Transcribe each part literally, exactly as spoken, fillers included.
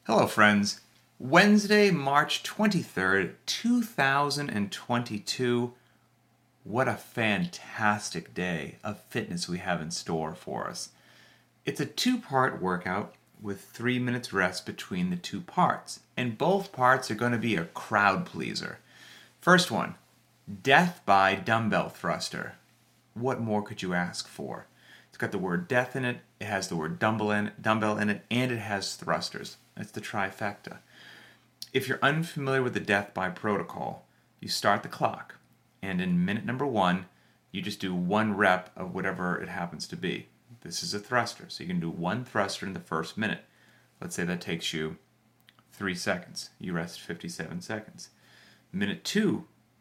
Hello, friends. Wednesday, March twenty-third, two thousand twenty-two. What a fantastic day of fitness we have in store for us. It's a two-part workout with three minutes rest between the two parts, and both parts are going to be a crowd pleaser. First one, death by dumbbell thruster. What more could you ask for? It's got the word death in it, it has the word dumbbell in, dumbbell in it, and it has thrusters. That's the trifecta. If you're unfamiliar with the death by protocol, you start the clock, and in minute number one, you just do one rep of whatever it happens to be. This is a thruster, so you can do one thruster in the first minute. Let's say that takes you three seconds. You rest fifty-seven seconds. Minute two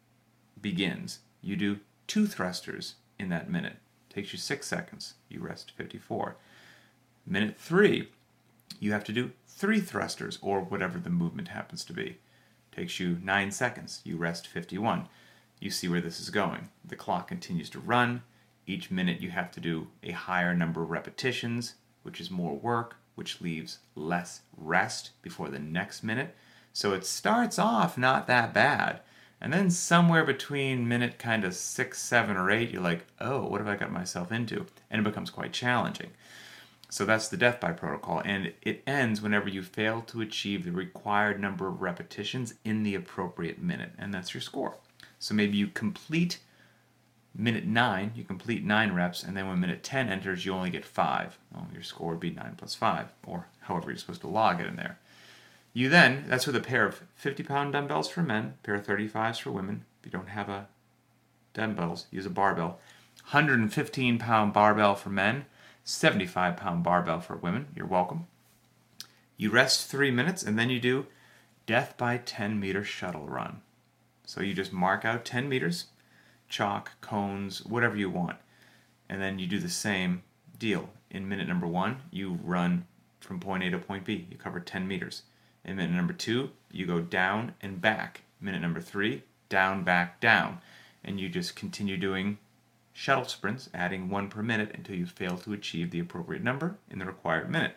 begins. You do two thrusters in that minute. Takes you six seconds. You rest fifty-four. Minute three, you have to do three thrusters, or whatever the movement happens to be. Takes you nine seconds. You rest fifty-one. You see where this is going. The clock continues to run. Each minute you have to do a higher number of repetitions, which is more work, which leaves less rest before the next minute. So it starts off not that bad. And then somewhere between minute kind of six, seven, or eight, you're like, oh, what have I got myself into? And it becomes quite challenging. So that's the death by protocol, and it ends whenever you fail to achieve the required number of repetitions in the appropriate minute, and that's your score. So maybe you complete minute nine, you complete nine reps, and then when minute ten enters, you only get five. Well, your score would be nine plus five, or however you're supposed to log it in there. You then, that's with a pair of fifty-pound dumbbells for men, a pair of thirty-fives for women. If you don't have a dumbbells, use a barbell. one hundred fifteen pound barbell for men, seventy-five pound barbell for women. You're welcome. You rest three minutes, and then you do death by ten meter shuttle run. So you just mark out ten meters, chalk, cones, whatever you want. And then you do the same deal. In minute number one, you run from point A to point B. You cover ten meters. In minute number two, you go down and back. Minute number three, down, back, down. And you just continue doing shuttle sprints, adding one per minute until you fail to achieve the appropriate number in the required minute.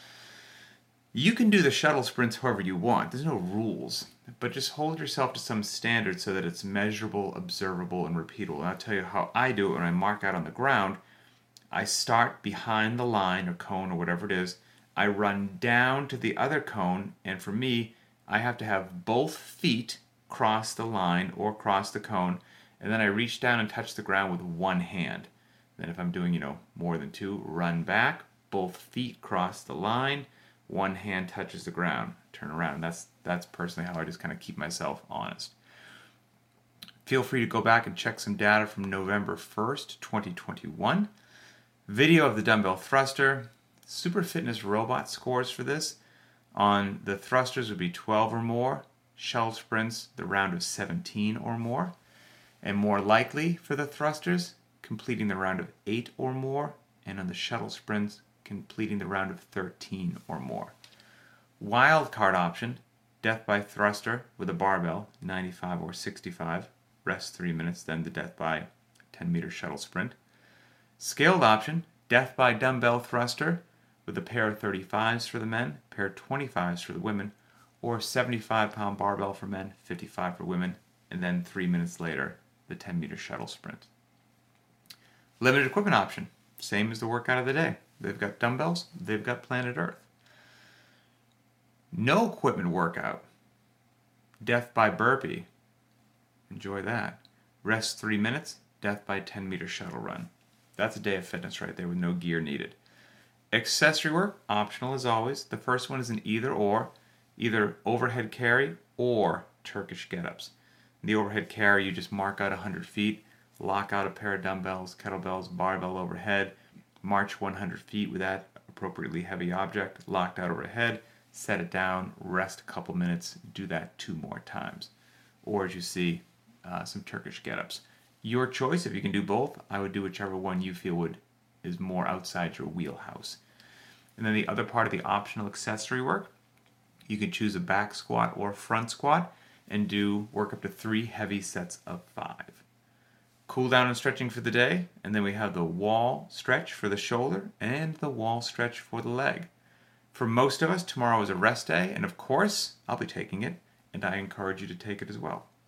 You can do the shuttle sprints however you want. There's no rules, but just hold yourself to some standard so that it's measurable, observable, and repeatable. And I'll tell you how I do it when I mark out on the ground. I start behind the line or cone or whatever it is. I run down to the other cone, and for me, I have to have both feet cross the line or cross the cone, and then I reach down and touch the ground with one hand. Then if I'm doing, you know, more than two, run back, both feet cross the line, one hand touches the ground, turn around. That's that's personally how I just kind of keep myself honest. Feel free to go back and check some data from November first, twenty twenty-one. Video of the dumbbell thruster. Super Fitness Robot scores for this. On the thrusters would be twelve or more. Shuttle sprints, the round of seventeen or more. And more likely for the thrusters, completing the round of eight or more. And on the shuttle sprints, completing the round of thirteen or more. Wild card option, death by thruster with a barbell, ninety-five or sixty-five. Rest three minutes, then the death by ten meter shuttle sprint. Scaled option, death by dumbbell thruster with a pair of thirty-fives for the men, a pair of twenty-fives for the women, or seventy-five pound barbell for men, fifty-five for women, and then three minutes later, the ten meter shuttle sprint. Limited equipment option, same as the workout of the day. They've got dumbbells, they've got Planet Earth. No equipment workout, death by burpee. Enjoy that. Rest three minutes, death by ten meter shuttle run. That's a day of fitness right there with no gear needed. Accessory work, optional as always. The first one is an either or, either overhead carry or Turkish get-ups. In the overhead carry, you just mark out one hundred feet, lock out a pair of dumbbells, kettlebells, barbell overhead, march one hundred feet with that appropriately heavy object, locked out overhead, set it down, rest a couple minutes, do that two more times. Or as you see, uh, some Turkish get-ups. Your choice, if you can do both, I would do whichever one you feel would is more outside your wheelhouse. And then the other part of the optional accessory work, you can choose a back squat or front squat and do work up to three heavy sets of five. Cool down and stretching for the day, and then we have the wall stretch for the shoulder and the wall stretch for the leg. For most of us, tomorrow is a rest day, and of course, I'll be taking it, and I encourage you to take it as well.